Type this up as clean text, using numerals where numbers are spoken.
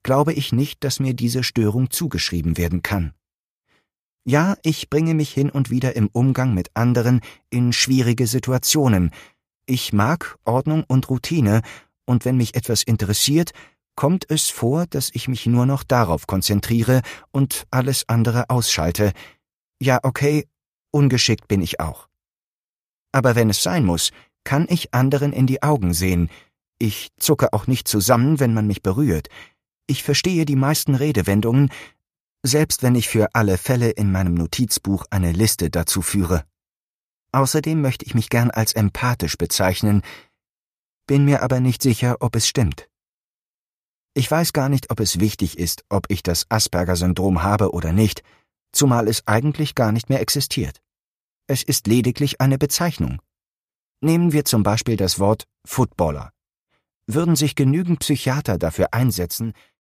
glaube ich nicht, dass mir diese Störung zugeschrieben werden kann. Ja, ich bringe mich hin und wieder im Umgang mit anderen in schwierige Situationen. Ich mag Ordnung und Routine, und wenn mich etwas interessiert, kommt es vor, dass ich mich nur noch darauf konzentriere und alles andere ausschalte. Ja, okay, ungeschickt bin ich auch. Aber wenn es sein muss, kann ich anderen in die Augen sehen. Ich zucke auch nicht zusammen, wenn man mich berührt. Ich verstehe die meisten Redewendungen, selbst wenn ich für alle Fälle in meinem Notizbuch eine Liste dazu führe. Außerdem möchte ich mich gern als empathisch bezeichnen, bin mir aber nicht sicher, ob es stimmt. Ich weiß gar nicht, ob es wichtig ist, ob ich das Asperger-Syndrom habe oder nicht, zumal es eigentlich gar nicht mehr existiert. Es ist lediglich eine Bezeichnung. Nehmen wir zum Beispiel das Wort Footballer. Würden sich genügend Psychiater dafür einsetzen,